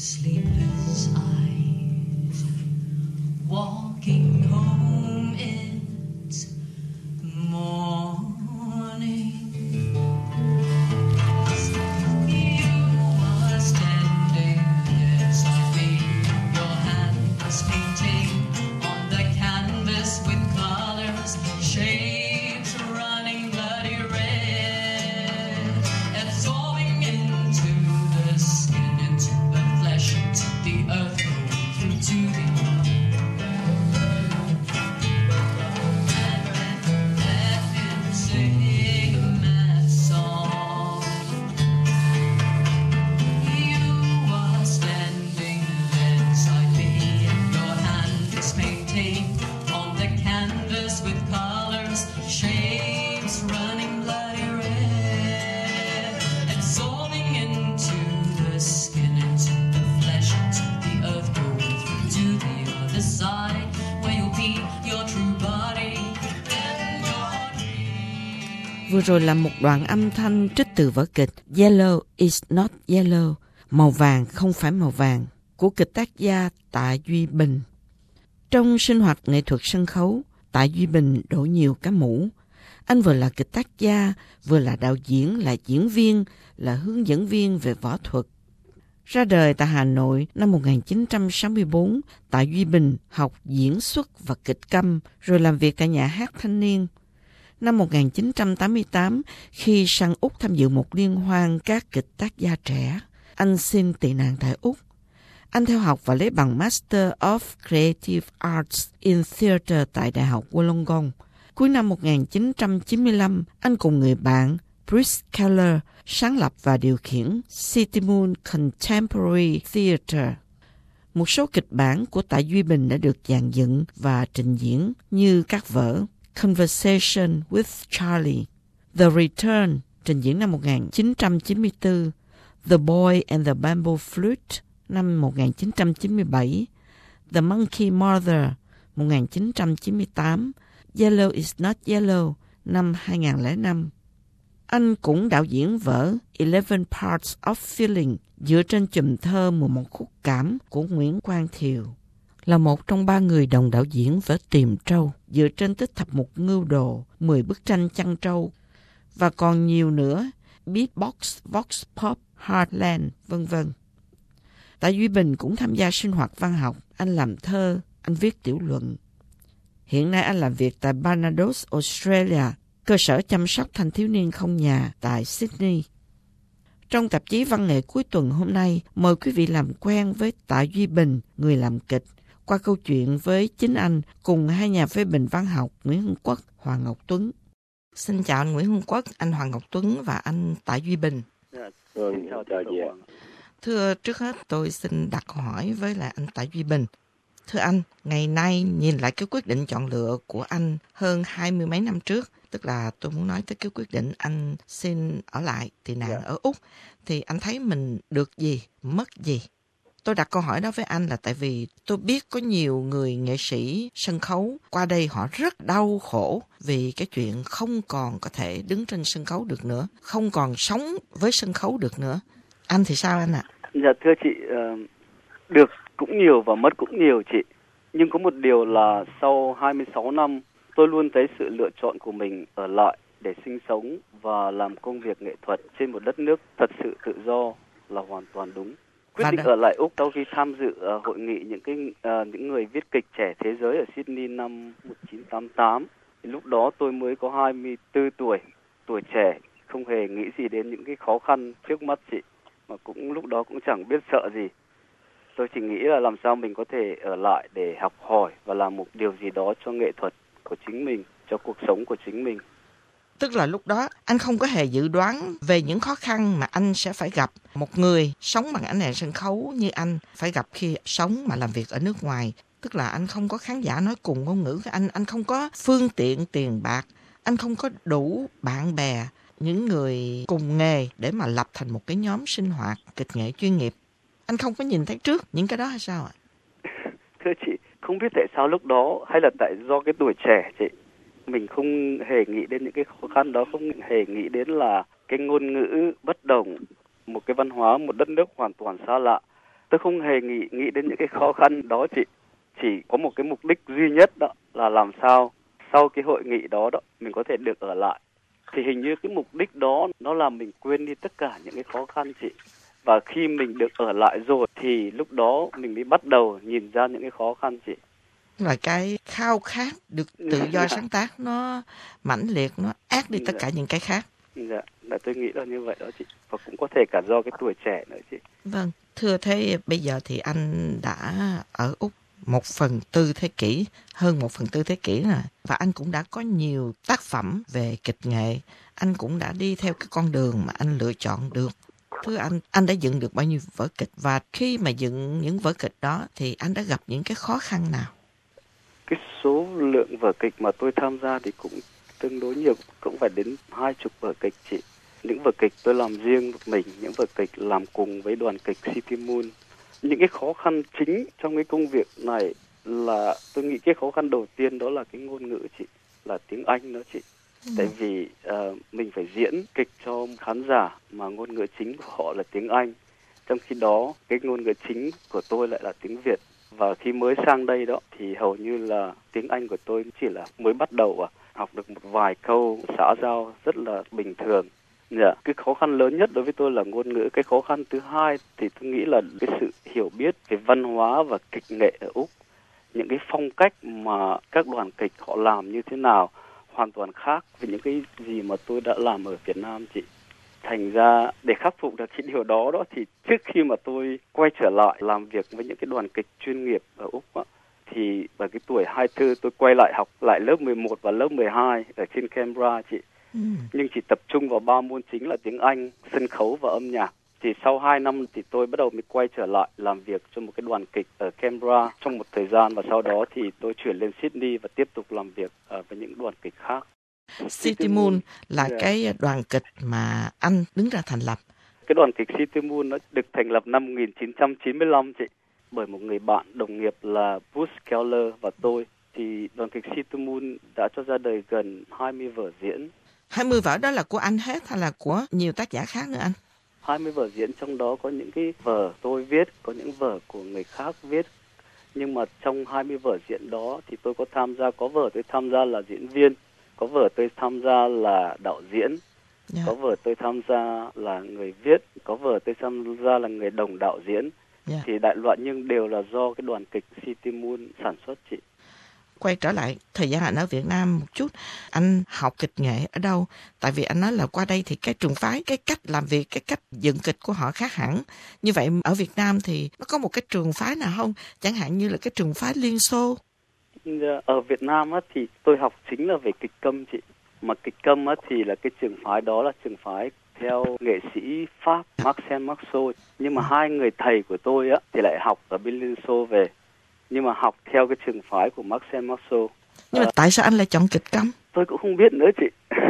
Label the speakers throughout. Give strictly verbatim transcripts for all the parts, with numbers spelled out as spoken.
Speaker 1: sleepless eyes, walking home it's morning. You are standing beside me, your hands painting on the canvas with colors, shapes running bloody red, absorbing into the skin, into the flesh, into the earth, going through to the
Speaker 2: Vừa rồi là một đoạn âm thanh trích từ vở kịch Yellow is not yellow, màu vàng không phải màu vàng, của kịch tác gia Tạ Duy Bình. Trong sinh hoạt nghệ thuật sân khấu, Tạ Duy Bình đội nhiều cái mũ. Anh vừa là kịch tác gia, vừa là đạo diễn, là diễn viên, là hướng dẫn viên về võ thuật. Ra đời tại Hà Nội năm một nghìn chín trăm sáu mươi tư, Tạ Duy Bình học diễn xuất và kịch câm, rồi làm việc tại nhà hát Thanh Niên. Năm một nghìn chín trăm tám mươi tám, khi sang Úc tham dự một liên hoan các kịch tác gia trẻ, anh xin tị nạn tại Úc. Anh theo học và lấy bằng Master of Creative Arts in Theatre tại Đại học Wollongong. Cuối năm một nghìn chín trăm chín mươi lăm, anh cùng người bạn Bruce Keller sáng lập và điều khiển City Moon Contemporary Theatre. Một số kịch bản của Tạ Duy Bình đã được dàn dựng và trình diễn như các vở Conversation with Charlie, The Return, trình diễn năm một nghìn chín trăm chín mươi tư, The Boy and the Bamboo Flute, năm một nghìn chín trăm chín mươi bảy, The Monkey Mother, một nghìn chín trăm chín mươi tám, Yellow is not yellow, năm hai nghìn không trăm lẻ năm. Anh cũng đạo diễn vở Eleven Parts of Feeling dựa trên chùm thơ mười một khúc cảm của Nguyễn Quang Thiều, là một trong ba người đồng đạo diễn vở Tìm Trâu dựa trên tích thập mục Ngưu Đồ, mười bức tranh chăn trâu và còn nhiều nữa, Beatbox, Vox Pop, Heartland, vân vân. Tạ Duy Bình cũng tham gia sinh hoạt văn học, anh làm thơ, anh viết tiểu luận. Hiện nay anh làm việc tại Barbados, Australia, cơ sở chăm sóc thanh thiếu niên không nhà tại Sydney. Trong tạp chí văn nghệ cuối tuần hôm nay, mời quý vị làm quen với Tạ Duy Bình, người làm kịch, qua câu chuyện với chính anh cùng hai nhà phê bình văn học Nguyễn Hưng Quốc, Hoàng Ngọc Tuấn. Xin chào anh Nguyễn Hưng Quốc, anh Hoàng Ngọc Tuấn và anh Tạ Duy Bình.
Speaker 3: Dạ, xin chào chị.
Speaker 2: Thưa, trước hết tôi xin đặt câu hỏi với lại anh Tạ Duy Bình. Thưa anh, ngày nay nhìn lại cái quyết định chọn lựa của anh hơn hai mươi mấy năm trước, tức là tôi muốn nói tới cái quyết định anh xin ở lại tị nạn yeah. ở Úc, thì anh thấy mình được gì, mất gì? Tôi đặt câu hỏi đó với anh là tại vì tôi biết có nhiều người nghệ sĩ sân khấu qua đây họ rất đau khổ vì cái chuyện không còn có thể đứng trên sân khấu được nữa, không còn sống với sân khấu được nữa. Anh thì sao anh ạ? À?
Speaker 3: Dạ thưa chị, uh, được cũng nhiều và mất cũng nhiều chị. Nhưng có một điều là sau hai mươi sáu năm, tôi luôn thấy sự lựa chọn của mình ở lại để sinh sống và làm công việc nghệ thuật trên một đất nước thật sự tự do là hoàn toàn đúng. Quyết định ở lại Úc sau khi tham dự uh, hội nghị những cái uh, những người viết kịch trẻ thế giới ở Sydney năm một nghìn chín trăm tám mươi tám. Thì lúc đó tôi mới có hai mươi tư tuổi, tuổi trẻ, không hề nghĩ gì đến những cái khó khăn trước mắt chị, mà cũng lúc đó cũng chẳng biết sợ gì. Tôi chỉ nghĩ là làm sao mình có thể ở lại để học hỏi và làm một điều gì đó cho nghệ thuật của chính mình, cho cuộc sống của chính mình.
Speaker 2: Tức là lúc đó anh không có hề dự đoán về những khó khăn mà anh sẽ phải gặp. Một người sống bằng ảnh nghệ sân khấu như anh phải gặp khi sống mà làm việc ở nước ngoài. Tức là anh không có khán giả nói cùng ngôn ngữ của anh, anh không có phương tiện tiền bạc, anh không có đủ bạn bè, những người cùng nghề để mà lập thành một cái nhóm sinh hoạt kịch nghệ chuyên nghiệp. Anh không có nhìn thấy trước những cái đó hay sao ạ?
Speaker 3: Thưa chị, không biết tại sao lúc đó, hay là tại do cái tuổi trẻ chị, mình không hề nghĩ đến những cái khó khăn đó, không hề nghĩ đến là cái ngôn ngữ bất đồng, một cái văn hóa, một đất nước hoàn toàn xa lạ. Tôi không hề nghĩ nghĩ đến những cái khó khăn đó chị. Chỉ có một cái mục đích duy nhất đó là làm sao sau cái hội nghị đó đó mình có thể được ở lại. Thì hình như cái mục đích đó nó làm mình quên đi tất cả những cái khó khăn chị. Và khi mình được ở lại rồi thì lúc đó mình mới bắt đầu nhìn ra những cái khó khăn chị.
Speaker 2: Là cái khao khát được tự do sáng tác nó mãnh liệt, nó át đi tất cả những cái khác.
Speaker 3: Dạ, là tôi nghĩ là như vậy đó chị. Và cũng có thể cả do cái tuổi trẻ nữa chị.
Speaker 2: Vâng, thưa thế bây giờ thì anh đã ở Úc một phần tư thế kỷ, hơn một phần tư thế kỷ rồi. Và anh cũng đã có nhiều tác phẩm về kịch nghệ. Anh cũng đã đi theo cái con đường mà anh lựa chọn được. Thưa anh, anh đã dựng được bao nhiêu vở kịch? Và khi mà dựng những vở kịch đó thì anh đã gặp những cái khó khăn nào?
Speaker 3: Cái số lượng vở kịch mà tôi tham gia thì cũng tương đối nhiều, cũng phải đến hai chục vở kịch chị. Những vở kịch tôi làm riêng một mình, những vở kịch làm cùng với đoàn kịch City Moon. Những cái khó khăn chính trong cái công việc này là tôi nghĩ cái khó khăn đầu tiên đó là cái ngôn ngữ chị, là tiếng Anh đó chị. Ừ. Tại vì uh, mình phải diễn kịch cho khán giả mà ngôn ngữ chính của họ là tiếng Anh. Trong khi đó cái ngôn ngữ chính của tôi lại là tiếng Việt. Và khi mới sang đây đó thì hầu như là tiếng Anh của tôi chỉ là mới bắt đầu à, học được một vài câu xã giao rất là bình thường. Yeah. Cái khó khăn lớn nhất đối với tôi là ngôn ngữ. Cái khó khăn thứ hai thì tôi nghĩ là cái sự hiểu biết về văn hóa và kịch nghệ ở Úc. Những cái phong cách mà các đoàn kịch họ làm như thế nào hoàn toàn khác với những cái gì mà tôi đã làm ở Việt Nam chị. Thành ra để khắc phục được cái điều đó đó thì trước khi mà tôi quay trở lại làm việc với những cái đoàn kịch chuyên nghiệp ở Úc á, thì ở cái tuổi hai mươi tư tôi quay lại học lại lớp mười một và lớp mười hai ở trên Canberra chị. Ừ. Nhưng chỉ tập trung vào ba môn chính là tiếng Anh, sân khấu và âm nhạc. Thì sau hai năm thì tôi bắt đầu mới quay trở lại làm việc cho một cái đoàn kịch ở Canberra trong một thời gian, và sau đó thì tôi chuyển lên Sydney và tiếp tục làm việc uh, với những đoàn kịch khác.
Speaker 2: City Moon là yeah. cái đoàn kịch mà anh đứng ra thành lập.
Speaker 3: Cái đoàn kịch City Moon nó được thành lập năm một nghìn chín trăm chín mươi lăm chị, bởi một người bạn đồng nghiệp là Bruce Keller và tôi. Thì đoàn kịch City Moon đã cho ra đời gần hai mươi vở diễn.
Speaker 2: hai mươi vở đó là của anh hết hay là của nhiều tác giả khác nữa anh?
Speaker 3: hai mươi vở diễn, trong đó có những cái vở tôi viết, có những vở của người khác viết. Nhưng mà trong hai mươi vở diễn đó thì tôi có tham gia, có vở tôi tham gia là diễn viên, có vở tôi tham gia là đạo diễn, yeah. có vở tôi tham gia là người viết, có vở tôi tham gia là người đồng đạo diễn. Yeah. Thì đại loại nhưng đều là do cái đoàn kịch City Moon sản xuất chị.
Speaker 2: Quay trở lại thời gian anh ở Việt Nam một chút, anh học kịch nghệ ở đâu? Tại vì anh nói là qua đây thì cái trường phái, cái cách làm việc, cái cách dựng kịch của họ khác hẳn. Như vậy ở Việt Nam thì nó có một cái trường phái nào không? Chẳng hạn như là cái trường phái Liên Xô.
Speaker 3: Ở Việt Nam á, thì tôi học chính là về kịch câm chị. Mà kịch câm á, thì là cái trường phái đó là trường phái theo nghệ sĩ Pháp Marcel Marceau. Nhưng mà hai người thầy của tôi á, thì lại học ở bên Liên Xô về. Nhưng mà học theo cái trường phái của Marcel Marceau.
Speaker 2: Nhưng mà à, tại sao anh lại chọn kịch câm?
Speaker 3: Tôi cũng không biết nữa chị.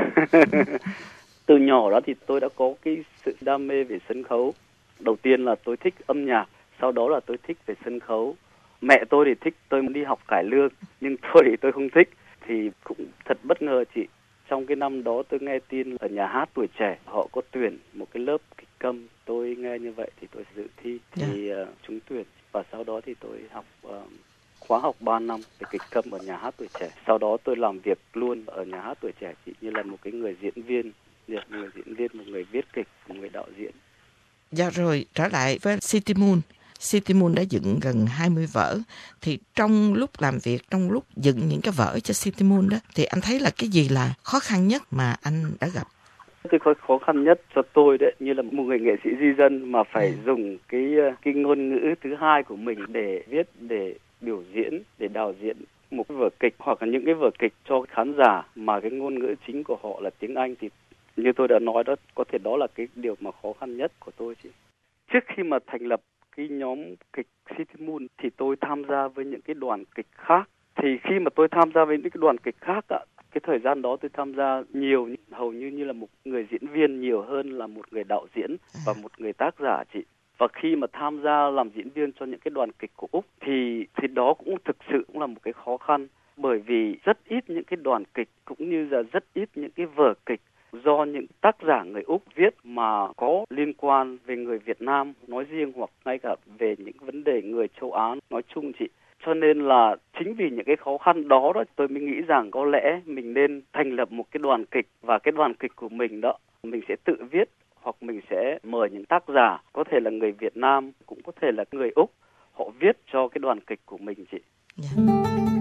Speaker 3: Từ nhỏ đó thì tôi đã có cái sự đam mê về sân khấu. Đầu tiên là tôi thích âm nhạc, sau đó là tôi thích về sân khấu. Mẹ tôi thì thích tôi đi học cải lương, nhưng tôi thì tôi không thích. Thì cũng thật bất ngờ chị. Trong cái năm đó tôi nghe tin ở nhà hát Tuổi Trẻ họ có tuyển một cái lớp kịch câm. Tôi nghe như vậy thì tôi dự thi, thì yeah. uh, trúng tuyển. Và sau đó thì tôi học uh, khóa học ba năm về kịch câm ở nhà hát Tuổi Trẻ. Sau đó tôi làm việc luôn ở nhà hát Tuổi Trẻ chị, như là một cái người diễn viên, một người diễn viên, một người viết kịch, một người đạo diễn.
Speaker 2: Dạ rồi, trở lại với City Moon. City Moon đã dựng gần hai mươi vở. Thì trong lúc làm việc, trong lúc dựng những cái vở cho City Moon đó, thì anh thấy là cái gì là khó khăn nhất mà anh đã gặp?
Speaker 3: Cái khó khăn nhất cho tôi đấy, như là một người nghệ sĩ di dân mà phải ừ. dùng cái cái ngôn ngữ thứ hai của mình để viết, để biểu diễn, để đạo diễn một cái vở kịch hoặc là những cái vở kịch cho khán giả mà cái ngôn ngữ chính của họ là tiếng Anh, thì như tôi đã nói đó, có thể đó là cái điều mà khó khăn nhất của tôi chị. Trước khi mà thành lập cái nhóm kịch City Moon thì tôi tham gia với những cái đoàn kịch khác. Thì khi mà tôi tham gia với những cái đoàn kịch khác ạ, cái thời gian đó tôi tham gia nhiều, hầu như như là một người diễn viên nhiều hơn là một người đạo diễn và một người tác giả chị. Và khi mà tham gia làm diễn viên cho những cái đoàn kịch của Úc thì thì đó cũng thực sự cũng là một cái khó khăn, bởi vì rất ít những cái đoàn kịch cũng như là rất ít những cái vở kịch do những tác giả người Úc viết mà có liên quan về người Việt Nam nói riêng hoặc ngay cả về những vấn đề người châu Á nói chung chị. Cho nên là chính vì những cái khó khăn đó đó tôi mới nghĩ rằng có lẽ mình nên thành lập một cái đoàn kịch, và cái đoàn kịch của mình đó mình sẽ tự viết hoặc mình sẽ mời những tác giả có thể là người Việt Nam, cũng có thể là người Úc, họ viết cho cái đoàn kịch của mình chị.
Speaker 2: Yeah.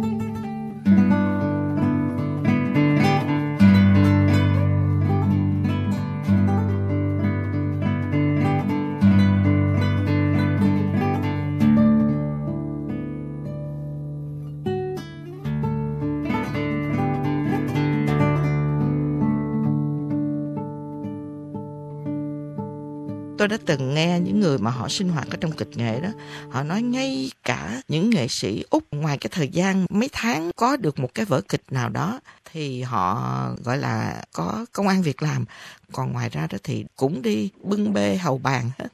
Speaker 2: Tôi đã từng nghe những người mà họ sinh hoạt ở trong kịch nghệ đó, họ nói ngay cả những nghệ sĩ Úc ngoài cái thời gian mấy tháng có được một cái vở kịch nào đó thì họ gọi là có công ăn việc làm, còn ngoài ra đó thì cũng đi bưng bê hầu bàn hết.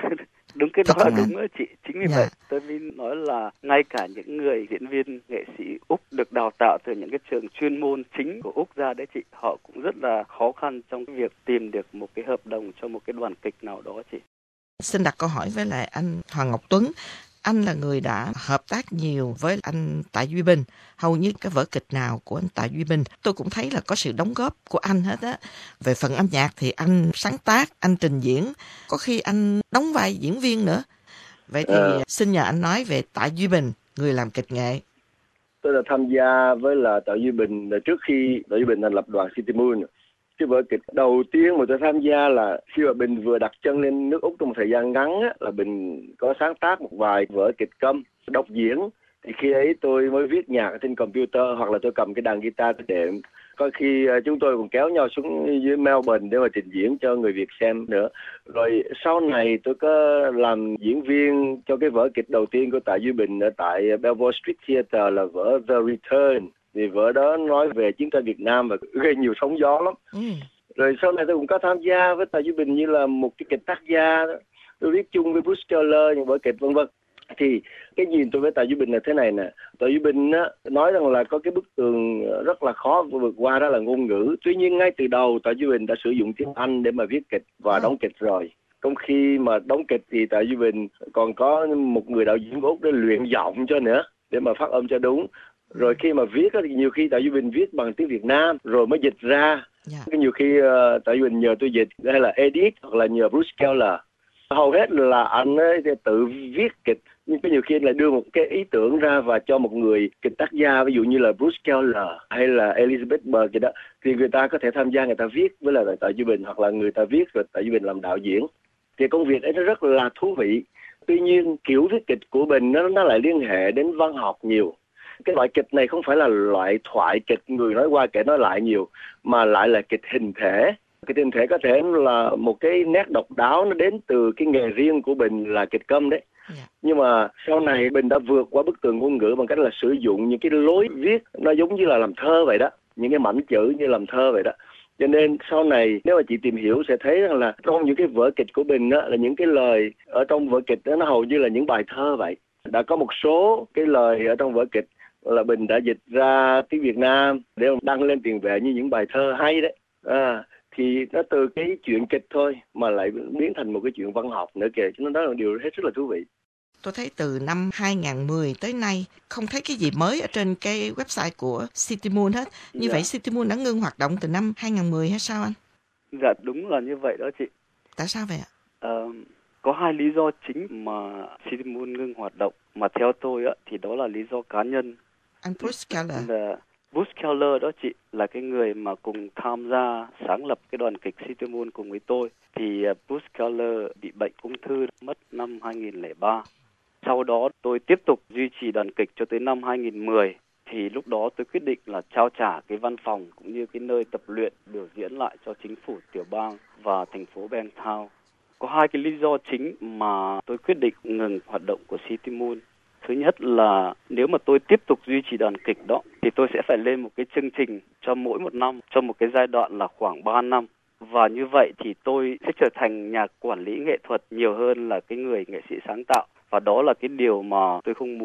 Speaker 3: Đúng, cái đó
Speaker 2: Thật
Speaker 3: là
Speaker 2: mà.
Speaker 3: đúng đó chị. Chính vì
Speaker 2: Dạ.
Speaker 3: vậy tôi mới nói là ngay cả những người diễn viên nghệ sĩ Úc được đào tạo từ những cái trường chuyên môn chính của Úc ra đấy chị, họ cũng rất là khó khăn trong cái việc tìm được một cái hợp đồng cho một cái đoàn kịch nào đó chị.
Speaker 2: Xin đặt câu hỏi với lại anh Hoàng Ngọc Tuấn. Anh là người đã hợp tác nhiều với anh Tạ Duy Bình. Hầu như cái vở kịch nào của anh Tạ Duy Bình tôi cũng thấy là có sự đóng góp của anh hết á. Về phần âm nhạc thì anh sáng tác, anh trình diễn, có khi anh đóng vai diễn viên nữa. Vậy thì à. xin nhờ anh nói về Tạ Duy Bình, người làm kịch nghệ.
Speaker 4: Tôi đã tham gia với là Tạ Duy Bình trước khi Tạ Duy Bình thành lập đoàn City Moon. Cái vở kịch đầu tiên mà tôi tham gia là khi mà Bình vừa đặt chân lên nước Úc trong một thời gian ngắn á, là Bình có sáng tác một vài vở kịch câm đọc diễn. Thì khi ấy tôi mới viết nhạc trên computer hoặc là tôi cầm cái đàn guitar tôi đệm. Có khi chúng tôi còn kéo nhau xuống dưới Melbourne để mà trình diễn cho người Việt xem nữa. Rồi sau này tôi có làm diễn viên cho cái vở kịch đầu tiên của Tạ Duy Bình ở tại Belvoir Street Theatre là vở The Return. Thì vở đó nói về chiến tranh Việt Nam và gây nhiều sóng gió lắm. Ừ. Rồi sau này tôi cũng có tham gia với Tạ Duy Bình như là một cái kịch tác gia đó. Tôi viết chung với Bruce Keller những vở kịch vân vân. Thì cái nhìn tôi với Tạ Duy Bình là thế này nè. Tạ Duy Bình á, nói rằng là có cái bức tường rất là khó vượt qua, đó là ngôn ngữ. Tuy nhiên ngay từ đầu Tạ Duy Bình đã sử dụng tiếng Anh để mà viết kịch và ừ. đóng kịch rồi. Trong khi mà đóng kịch thì Tạ Duy Bình còn có một người đạo diễn Úc để luyện giọng cho nữa, để mà phát âm cho đúng. Rồi khi mà viết thì nhiều khi Tạ Duy Bình viết bằng tiếng Việt Nam rồi mới dịch ra. Yeah. Nhiều khi uh, Tạ Duy Bình nhờ tôi dịch hay là edit hoặc là nhờ Bruce Keller. Hầu hết là anh ấy tự viết kịch, nhưng có nhiều khi lại đưa một cái ý tưởng ra và cho một người kịch tác gia, ví dụ như là Bruce Keller hay là Elizabeth Burke gì đó, thì người ta có thể tham gia, người ta viết với là Tạ Duy Bình, hoặc là người ta viết rồi Tạ Duy Bình làm đạo diễn. Thì công việc ấy nó rất là thú vị. Tuy nhiên kiểu viết kịch của Bình nó nó lại liên hệ đến văn học nhiều. Cái loại kịch này không phải là loại thoại kịch người nói qua kể nói lại nhiều, mà lại là kịch hình thể. Cái hình thể có thể là một cái nét độc đáo, nó đến từ cái nghề riêng của Bình là kịch câm đấy. Yeah. Nhưng mà sau này Bình đã vượt qua bức tường ngôn ngữ bằng cách là sử dụng những cái lối viết nó giống như là làm thơ vậy đó, những cái mảnh chữ như làm thơ vậy đó. Cho nên sau này nếu mà chị tìm hiểu sẽ thấy rằng là trong những cái vở kịch của Bình đó, là những cái lời ở trong vở kịch đó nó hầu như là những bài thơ vậy. Đã có một số cái lời ở trong vở kịch là Bình đã dịch ra tiếng Việt Nam để đăng lên tiền vệ như những bài thơ hay đấy. À, thì nó từ cái chuyện kịch thôi mà lại biến thành một cái chuyện văn học nữa kìa, cho nên đó là điều hết rất là thú vị.
Speaker 2: Tôi thấy từ năm hai không một không tới nay không thấy cái gì mới ở trên cái website của City Moon hết. Như dạ. vậy City Moon đã ngưng hoạt động từ năm hai không một không hay sao anh?
Speaker 3: Dạ đúng là như vậy đó chị.
Speaker 2: Tại sao vậy ạ?
Speaker 3: À, có hai lý do chính mà City Moon ngưng hoạt động, mà theo tôi á, thì đó là lý do cá nhân.
Speaker 2: Anh Bruce Keller.
Speaker 3: Là Bruce Keller đó chị, là cái người mà cùng tham gia sáng lập cái đoàn kịch City Moon cùng với tôi. Thì Bruce Keller bị bệnh ung thư mất năm hai không không ba. Sau đó tôi tiếp tục duy trì đoàn kịch cho tới năm hai không một không. Thì lúc đó tôi quyết định là trao trả cái văn phòng cũng như cái nơi tập luyện biểu diễn lại cho chính phủ tiểu bang và thành phố Bangtown. Có hai cái lý do chính mà tôi quyết định ngừng hoạt động của City Moon. Thứ nhất là nếu mà tôi tiếp tục duy trì đoàn kịch đó thì tôi sẽ phải lên một cái chương trình cho mỗi một năm, cho một cái giai đoạn là khoảng ba năm. Và như vậy thì tôi sẽ trở thành nhà quản lý nghệ thuật nhiều hơn là cái người nghệ sĩ sáng tạo. Và đó là cái điều mà tôi không muốn.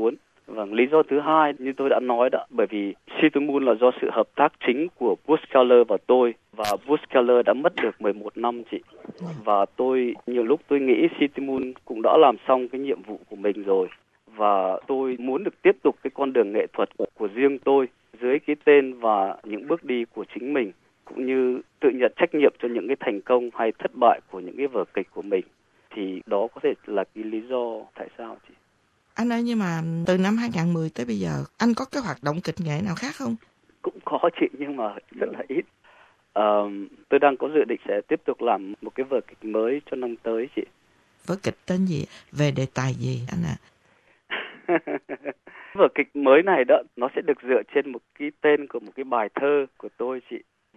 Speaker 3: Vâng, lý do thứ hai như tôi đã nói đó, bởi vì City Moon là do sự hợp tác chính của Bruce Keller và tôi, và Bruce Keller đã mất được mười một năm chị. Và tôi nhiều lúc tôi nghĩ City Moon cũng đã làm xong cái nhiệm vụ của mình rồi, và tôi muốn được tiếp tục cái con đường nghệ thuật của riêng tôi dưới cái tên và những bước đi của chính mình, cũng như tự nhận trách nhiệm cho những cái thành công hay thất bại của những cái vở kịch của mình. Thì đó có thể là cái lý do tại sao chị.
Speaker 2: Anh ơi, nhưng mà từ năm hai không một không tới bây giờ, anh có cái hoạt động kịch nghệ nào khác không?
Speaker 3: Cũng có chị, nhưng mà rất là ít. À, tôi đang có dự định sẽ tiếp tục làm một cái vở kịch mới cho năm tới chị.
Speaker 2: Vở kịch tên gì? Về đề tài gì anh ạ? À?
Speaker 3: Vở kịch mới này đó, nó sẽ được dựa trên một cái tên của một cái bài thơ của tôi chị,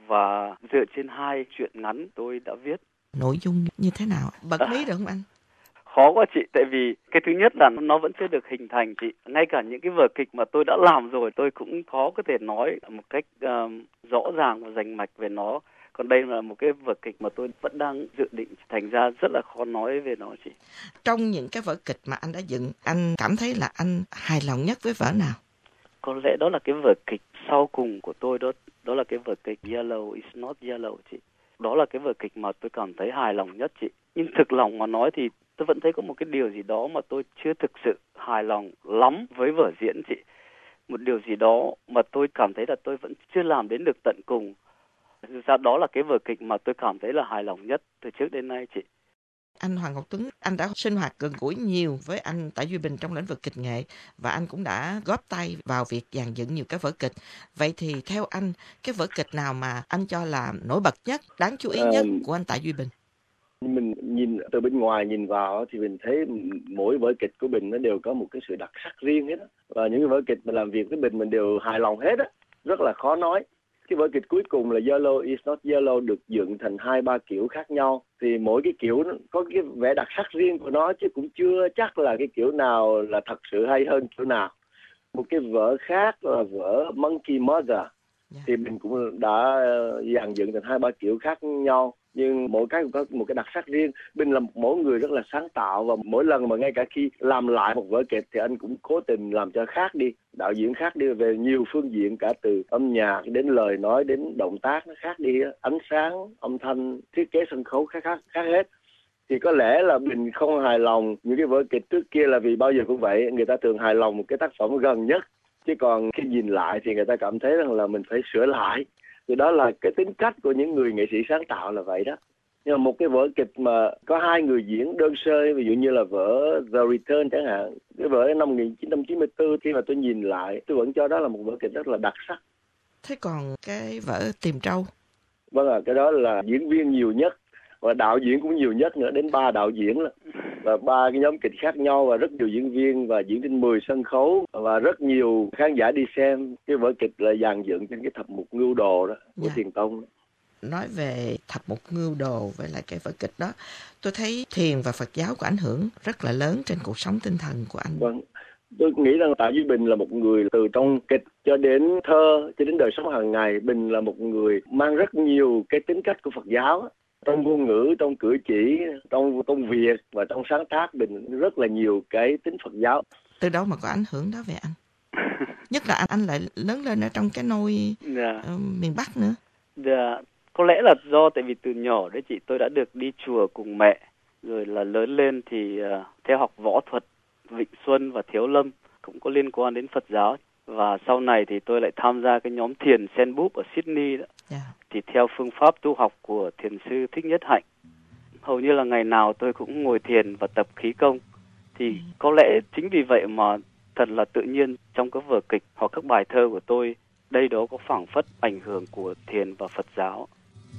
Speaker 3: và dựa trên hai truyện ngắn tôi đã viết.
Speaker 2: Nội dung như thế nào? Bật mí được không anh?
Speaker 3: Khó quá chị, tại vì cái thứ nhất là nó vẫn chưa được hình thành chị. Ngay cả những cái vở kịch mà tôi đã làm rồi, tôi cũng khó có thể nói một cách uh, rõ ràng và rành mạch về nó. Còn đây là một cái vở kịch mà tôi vẫn đang dự định, thành ra rất là khó nói về nó chị.
Speaker 2: Trong những cái vở kịch mà anh đã dựng, anh cảm thấy là anh hài lòng nhất với vở nào?
Speaker 3: Có lẽ đó là cái vở kịch sau cùng của tôi, đó đó là cái vở kịch Yellow is not Yellow chị. Đó là cái vở kịch mà tôi cảm thấy hài lòng nhất chị. Nhưng thực lòng mà nói thì tôi vẫn thấy có một cái điều gì đó mà tôi chưa thực sự hài lòng lắm với vở diễn chị. Một điều gì đó mà tôi cảm thấy là tôi vẫn chưa làm đến được tận cùng. Thực ra đó là cái vở kịch mà tôi cảm thấy là hài lòng nhất từ trước đến nay chị.
Speaker 2: Anh Hoàng Ngọc Tuấn, anh đã sinh hoạt gần gũi nhiều với anh Tạ Duy Bình trong lĩnh vực kịch nghệ, và anh cũng đã góp tay vào việc dàn dựng nhiều cái vở kịch. Vậy thì theo anh, cái vở kịch nào mà anh cho là nổi bật nhất, đáng chú ý nhất của anh Tạ Duy Bình?
Speaker 4: Mình nhìn từ bên ngoài nhìn vào thì mình thấy mỗi vở kịch của Bình nó đều có một cái sự đặc sắc riêng hết á. Và những cái vở kịch mà làm việc với Bình mình đều hài lòng hết á, rất là khó nói. Cái vở kịch cuối cùng là Yellow is not Yellow được dựng thành hai ba kiểu khác nhau, thì mỗi cái kiểu nó có cái vẻ đặc sắc riêng của nó, chứ cũng chưa chắc là cái kiểu nào là thật sự hay hơn kiểu nào. Một cái vở khác là vở Monkey Mother, thì mình cũng đã dàn dựng thành hai ba kiểu khác nhau, nhưng mỗi cái cũng có một cái đặc sắc riêng. Bình là một mỗi người rất là sáng tạo, và mỗi lần mà ngay cả khi làm lại một vở kịch thì anh cũng cố tình làm cho khác đi, đạo diễn khác đi về nhiều phương diện, cả từ âm nhạc đến lời nói đến động tác nó khác đi, ánh sáng, âm thanh, thiết kế sân khấu khác khác khác hết. Thì có lẽ là Bình không hài lòng những cái vở kịch trước kia là vì bao giờ cũng vậy, người ta thường hài lòng một cái tác phẩm gần nhất, chứ còn khi nhìn lại thì người ta cảm thấy rằng là mình phải sửa lại. Thì đó là cái tính cách của những người nghệ sĩ sáng tạo là vậy đó. Nhưng mà một cái vở kịch mà có hai người diễn đơn sơ, ví dụ như là vở The Return chẳng hạn, cái vở năm một nghìn chín trăm chín mươi tư, khi mà tôi nhìn lại tôi vẫn cho đó là một vở kịch rất là đặc sắc.
Speaker 2: Thế còn cái vở Tìm Trâu?
Speaker 4: Vâng ạ, à, cái đó là diễn viên nhiều nhất và đạo diễn cũng nhiều nhất nữa, đến ba đạo diễn là và ba cái nhóm kịch khác nhau, và rất nhiều diễn viên và diễn trên mười sân khấu, và rất nhiều khán giả đi xem. Cái vở kịch là dàn dựng trên cái thập mục Ngưu Đồ đó của yeah. Thiền Tông.
Speaker 2: Nói về thập mục Ngưu Đồ với lại cái vở kịch đó, tôi thấy thiền và Phật giáo có ảnh hưởng rất là lớn trên cuộc sống tinh thần của anh.
Speaker 4: Vâng, tôi nghĩ rằng Tạ Duy Bình là một người từ trong kịch cho đến thơ cho đến đời sống hàng ngày. Bình là một người mang rất nhiều cái tính cách của Phật giáo, trong ngôn ngữ, trong cử chỉ, trong công việc và trong sáng tác. Bình rất là nhiều cái tính Phật giáo.
Speaker 2: Từ đâu mà có ảnh hưởng đó về anh? Nhất là anh, anh lại lớn lên ở trong cái nôi yeah. uh, miền Bắc nữa.
Speaker 3: Yeah. Có lẽ là do tại vì từ nhỏ đấy chị, tôi đã được đi chùa cùng mẹ, rồi là lớn lên thì uh, theo học võ thuật Vịnh Xuân và Thiếu Lâm, cũng có liên quan đến Phật giáo. Và sau này thì tôi lại tham gia cái nhóm thiền Sen Búp ở Sydney đó. Yeah. Thì theo phương pháp tu học của thiền sư Thích Nhất Hạnh, hầu như là ngày nào tôi cũng ngồi thiền và tập khí công. Thì ừ. có lẽ chính vì vậy mà thật là tự nhiên trong các vở kịch hoặc các bài thơ của tôi, đây đó có phảng phất ảnh hưởng của thiền và Phật giáo.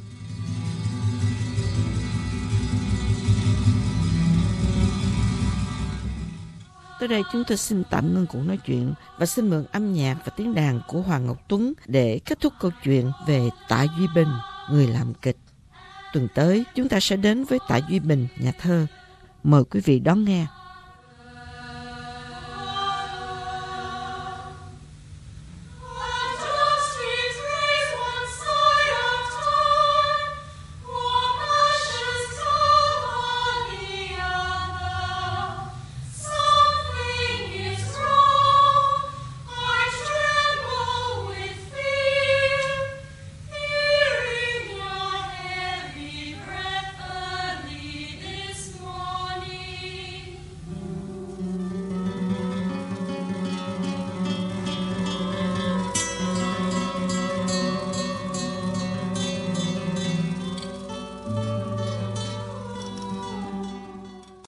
Speaker 2: Tới đây chúng tôi xin tạm ngưng cuộc nói chuyện và xin mượn âm nhạc và tiếng đàn của Hoàng Ngọc Tuấn để kết thúc câu chuyện về Tạ Duy Bình, người làm kịch. Tuần tới chúng ta sẽ đến với Tạ Duy Bình, nhà thơ. Mời quý vị đón nghe.